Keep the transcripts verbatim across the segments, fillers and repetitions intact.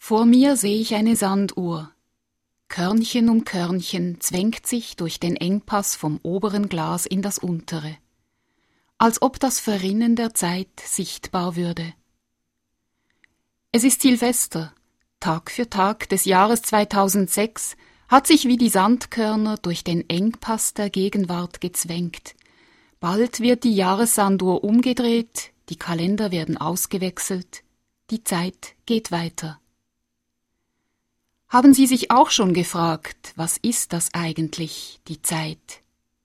Vor mir sehe ich eine Sanduhr. Körnchen um Körnchen zwängt sich durch den Engpass vom oberen Glas in das untere, als ob das Verrinnen der Zeit sichtbar würde. Es ist Silvester. Tag für Tag des Jahres zweitausendsechs hat sich wie die Sandkörner durch den Engpass der Gegenwart gezwängt. Bald wird die Jahressanduhr umgedreht, die Kalender werden ausgewechselt, die Zeit geht weiter. Haben Sie sich auch schon gefragt, was ist das eigentlich, die Zeit?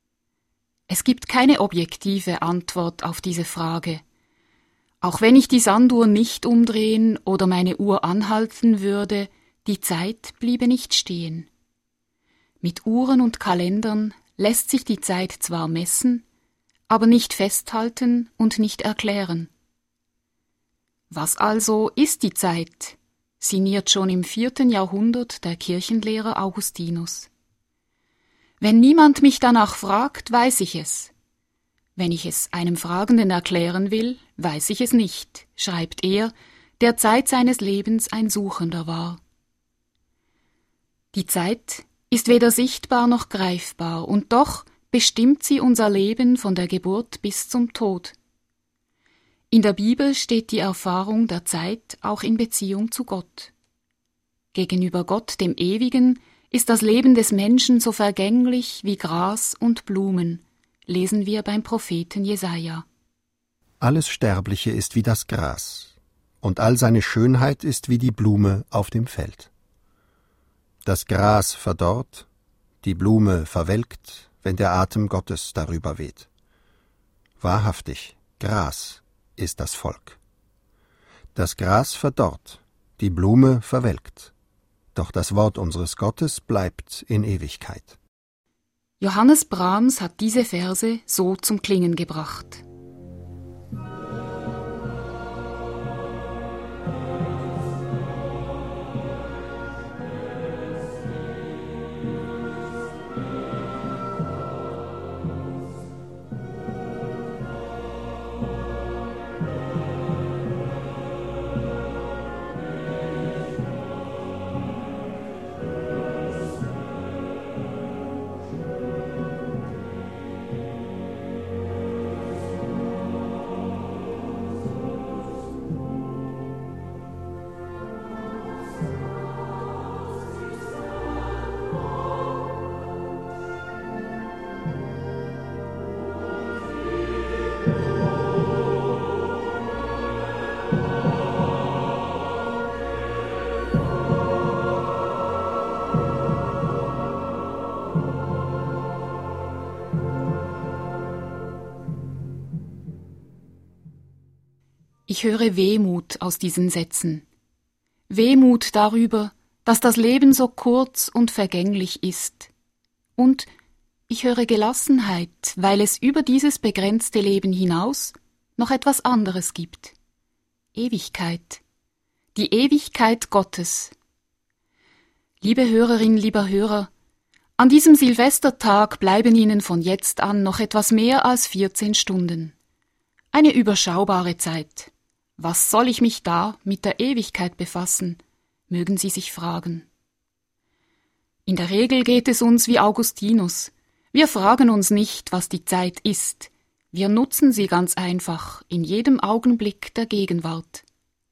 Es gibt keine objektive Antwort auf diese Frage. Auch wenn ich die Sanduhr nicht umdrehen oder meine Uhr anhalten würde, die Zeit bliebe nicht stehen. Mit Uhren und Kalendern lässt sich die Zeit zwar messen, aber nicht festhalten und nicht erklären. Was also ist die Zeit? Sinniert schon im vierten Jahrhundert der Kirchenlehrer Augustinus. Wenn niemand mich danach fragt, weiß ich es. Wenn ich es einem Fragenden erklären will, weiß ich es nicht, schreibt er, der Zeit seines Lebens ein Suchender war. Die Zeit ist weder sichtbar noch greifbar, und doch bestimmt sie unser Leben von der Geburt bis zum Tod. In der Bibel steht die Erfahrung der Zeit auch in Beziehung zu Gott. Gegenüber Gott, dem Ewigen, ist das Leben des Menschen so vergänglich wie Gras und Blumen, lesen wir beim Propheten Jesaja. Alles Sterbliche ist wie das Gras, und all seine Schönheit ist wie die Blume auf dem Feld. Das Gras verdorrt, die Blume verwelkt, wenn der Atem Gottes darüber weht. Wahrhaftig, Gras ist das Volk. Das Gras verdorrt, die Blume verwelkt, doch das Wort unseres Gottes bleibt in Ewigkeit. Johannes Brahms hat diese Verse so zum Klingen gebracht. Ich höre Wehmut aus diesen Sätzen. Wehmut darüber, dass das Leben so kurz und vergänglich ist. Und ich höre Gelassenheit, weil es über dieses begrenzte Leben hinaus noch etwas anderes gibt. Ewigkeit. Die Ewigkeit Gottes. Liebe Hörerin, lieber Hörer, an diesem Silvestertag bleiben Ihnen von jetzt an noch etwas mehr als vierzehn Stunden. Eine überschaubare Zeit. Was soll ich mich da mit der Ewigkeit befassen, mögen Sie sich fragen. In der Regel geht es uns wie Augustinus. Wir fragen uns nicht, was die Zeit ist. Wir nutzen sie ganz einfach in jedem Augenblick der Gegenwart.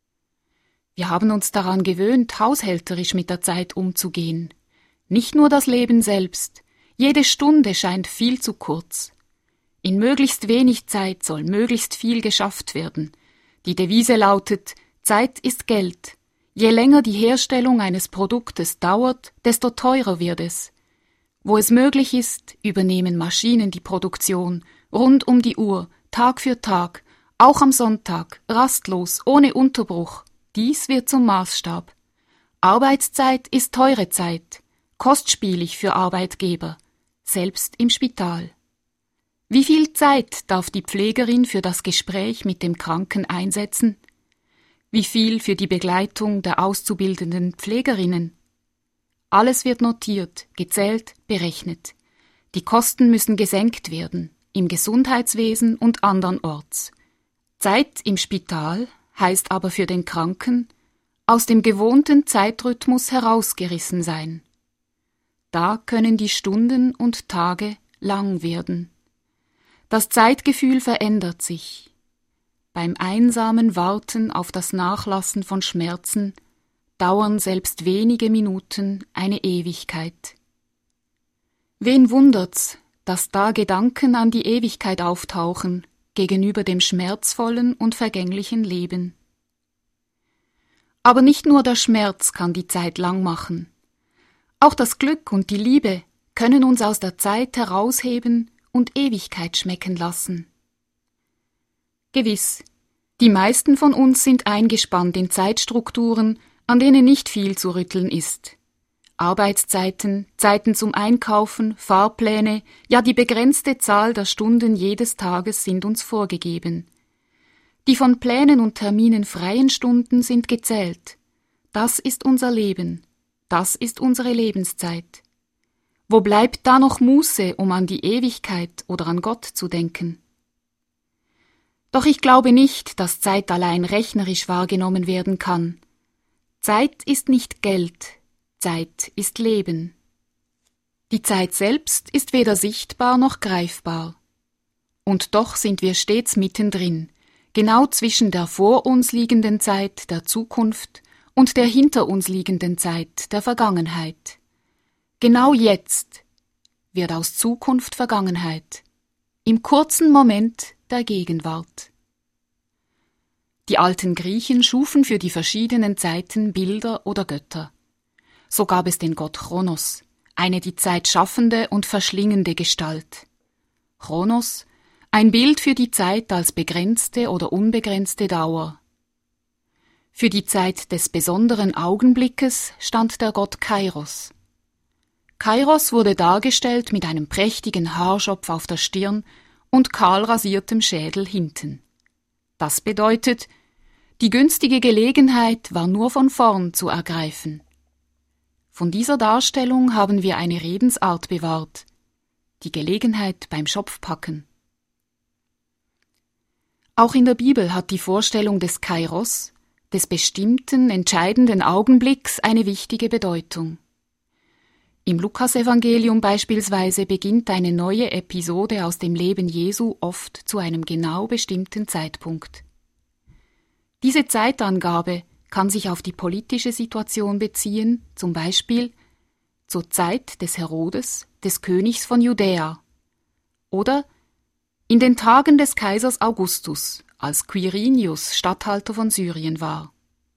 Wir haben uns daran gewöhnt, haushälterisch mit der Zeit umzugehen. Nicht nur das Leben selbst. Jede Stunde scheint viel zu kurz. In möglichst wenig Zeit soll möglichst viel geschafft werden. Die Devise lautet, Zeit ist Geld. Je länger die Herstellung eines Produktes dauert, desto teurer wird es. Wo es möglich ist, übernehmen Maschinen die Produktion, rund um die Uhr, Tag für Tag, auch am Sonntag, rastlos, ohne Unterbruch. Dies wird zum Maßstab. Arbeitszeit ist teure Zeit, kostspielig für Arbeitgeber, selbst im Spital. Wie viel Zeit darf die Pflegerin für das Gespräch mit dem Kranken einsetzen? Wie viel für die Begleitung der auszubildenden Pflegerinnen? Alles wird notiert, gezählt, berechnet. Die Kosten müssen gesenkt werden, im Gesundheitswesen und andernorts. Zeit im Spital heißt aber für den Kranken aus dem gewohnten Zeitrhythmus herausgerissen sein. Da können die Stunden und Tage lang werden. Das Zeitgefühl verändert sich. Beim einsamen Warten auf das Nachlassen von Schmerzen dauern selbst wenige Minuten eine Ewigkeit. Wen wundert's, dass da Gedanken an die Ewigkeit auftauchen, gegenüber dem schmerzvollen und vergänglichen Leben. Aber nicht nur der Schmerz kann die Zeit lang machen. Auch das Glück und die Liebe können uns aus der Zeit herausheben und Ewigkeit schmecken lassen. Gewiss, die meisten von uns sind eingespannt in Zeitstrukturen, an denen nicht viel zu rütteln ist. Arbeitszeiten, Zeiten zum Einkaufen, Fahrpläne, ja die begrenzte Zahl der Stunden jedes Tages sind uns vorgegeben. Die von Plänen und Terminen freien Stunden sind gezählt. Das ist unser Leben, das ist unsere Lebenszeit. Wo bleibt da noch Muße, um an die Ewigkeit oder an Gott zu denken? Doch ich glaube nicht, dass Zeit allein rechnerisch wahrgenommen werden kann. Zeit ist nicht Geld, Zeit ist Leben. Die Zeit selbst ist weder sichtbar noch greifbar. Und doch sind wir stets mittendrin, genau zwischen der vor uns liegenden Zeit der Zukunft und der hinter uns liegenden Zeit der Vergangenheit. Genau jetzt wird aus Zukunft Vergangenheit, im kurzen Moment der Gegenwart. Die alten Griechen schufen für die verschiedenen Zeiten Bilder oder Götter. So gab es den Gott Chronos, eine die Zeit schaffende und verschlingende Gestalt. Chronos, ein Bild für die Zeit als begrenzte oder unbegrenzte Dauer. Für die Zeit des besonderen Augenblickes stand der Gott Kairos. Kairos wurde dargestellt mit einem prächtigen Haarschopf auf der Stirn und kahl rasiertem Schädel hinten. Das bedeutet, die günstige Gelegenheit war nur von vorn zu ergreifen. Von dieser Darstellung haben wir eine Redensart bewahrt, die Gelegenheit beim Schopf packen. Auch in der Bibel hat die Vorstellung des Kairos, des bestimmten, entscheidenden Augenblicks, eine wichtige Bedeutung. Im Lukasevangelium beispielsweise beginnt eine neue Episode aus dem Leben Jesu oft zu einem genau bestimmten Zeitpunkt. Diese Zeitangabe kann sich auf die politische Situation beziehen, zum Beispiel zur Zeit des Herodes, des Königs von Judäa, oder in den Tagen des Kaisers Augustus, als Quirinius Statthalter von Syrien war.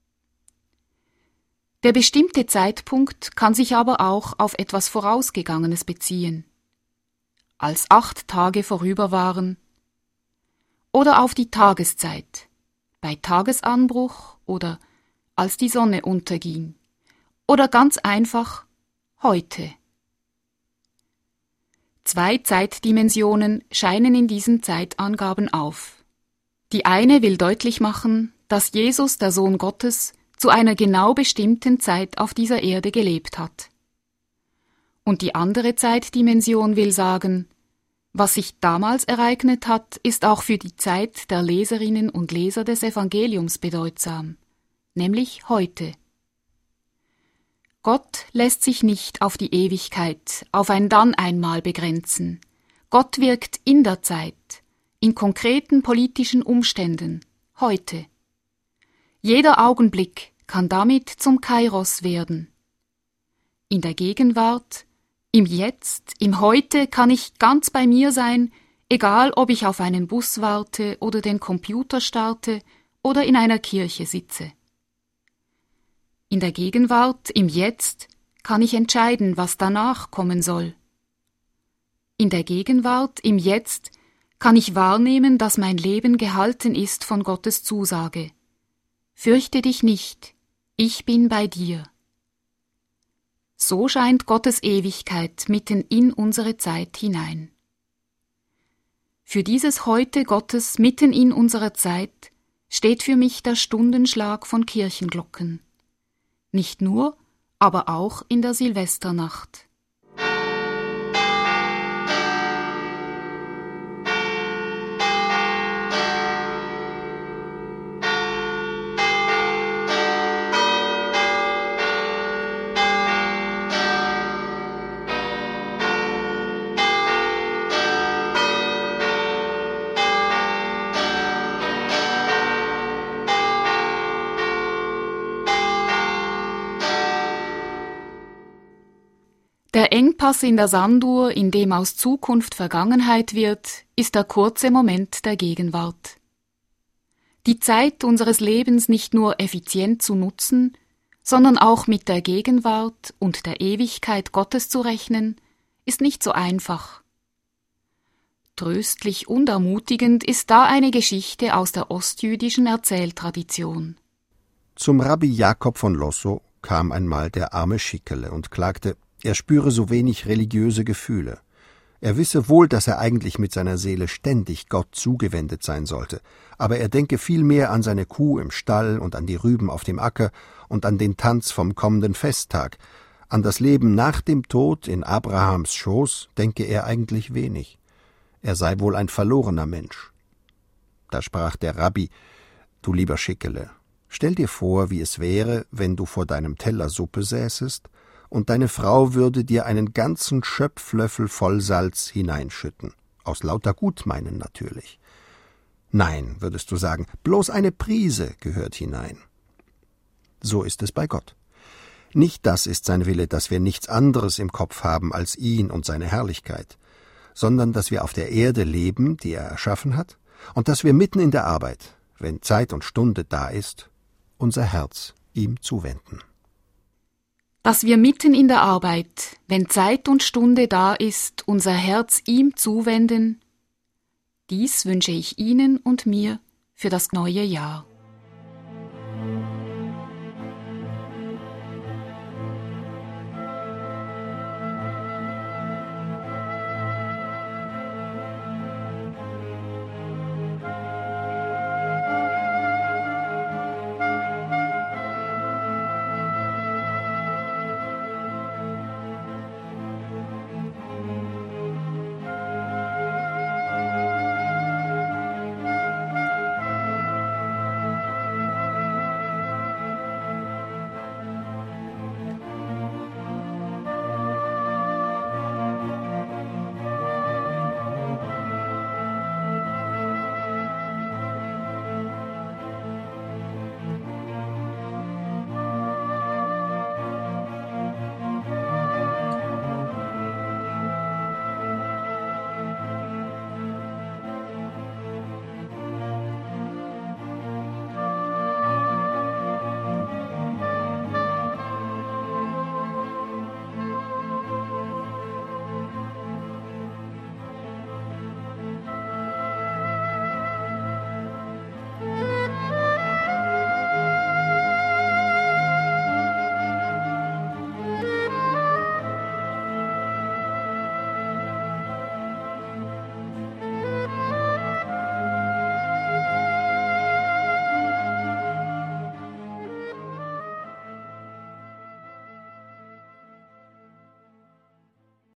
Der bestimmte Zeitpunkt kann sich aber auch auf etwas Vorausgegangenes beziehen, als acht Tage vorüber waren, oder auf die Tageszeit, bei Tagesanbruch oder als die Sonne unterging, oder ganz einfach heute. Zwei Zeitdimensionen scheinen in diesen Zeitangaben auf. Die eine will deutlich machen, dass Jesus, der Sohn Gottes, zu einer genau bestimmten Zeit auf dieser Erde gelebt hat. Und die andere Zeitdimension will sagen, was sich damals ereignet hat, ist auch für die Zeit der Leserinnen und Leser des Evangeliums bedeutsam, nämlich heute. Gott lässt sich nicht auf die Ewigkeit, auf ein Dann einmal begrenzen. Gott wirkt in der Zeit, in konkreten politischen Umständen, heute. Jeder Augenblick kann damit zum Kairos werden. In der Gegenwart, im Jetzt, im Heute kann ich ganz bei mir sein, egal ob ich auf einen Bus warte oder den Computer starte oder in einer Kirche sitze. In der Gegenwart, im Jetzt, kann ich entscheiden, was danach kommen soll. In der Gegenwart, im Jetzt, kann ich wahrnehmen, dass mein Leben gehalten ist von Gottes Zusage. Fürchte dich nicht, ich bin bei dir. So scheint Gottes Ewigkeit mitten in unsere Zeit hinein. Für dieses Heute Gottes mitten in unserer Zeit steht für mich der Stundenschlag von Kirchenglocken. Nicht nur, aber auch in der Silvesternacht. Der Engpass in der Sanduhr, in dem aus Zukunft Vergangenheit wird, ist der kurze Moment der Gegenwart. Die Zeit unseres Lebens nicht nur effizient zu nutzen, sondern auch mit der Gegenwart und der Ewigkeit Gottes zu rechnen, ist nicht so einfach. Tröstlich und ermutigend ist da eine Geschichte aus der ostjüdischen Erzähltradition. Zum Rabbi Jakob von Lossow kam einmal der arme Schickele und klagte, er spüre so wenig religiöse Gefühle. Er wisse wohl, dass er eigentlich mit seiner Seele ständig Gott zugewendet sein sollte, aber er denke vielmehr an seine Kuh im Stall und an die Rüben auf dem Acker und an den Tanz vom kommenden Festtag. An das Leben nach dem Tod in Abrahams Schoß denke er eigentlich wenig. Er sei wohl ein verlorener Mensch. Da sprach der Rabbi, »Du lieber Schickele, stell dir vor, wie es wäre, wenn du vor deinem Teller Suppe säßest, und deine Frau würde dir einen ganzen Schöpflöffel voll Salz hineinschütten. Aus lauter Gutmeinen natürlich. Nein, würdest du sagen, bloß eine Prise gehört hinein. So ist es bei Gott. Nicht das ist sein Wille, dass wir nichts anderes im Kopf haben als ihn und seine Herrlichkeit, sondern dass wir auf der Erde leben, die er erschaffen hat, und dass wir mitten in der Arbeit, wenn Zeit und Stunde da ist, unser Herz ihm zuwenden. Dass wir mitten in der Arbeit, wenn Zeit und Stunde da ist, unser Herz ihm zuwenden, dies wünsche ich Ihnen und mir für das neue Jahr.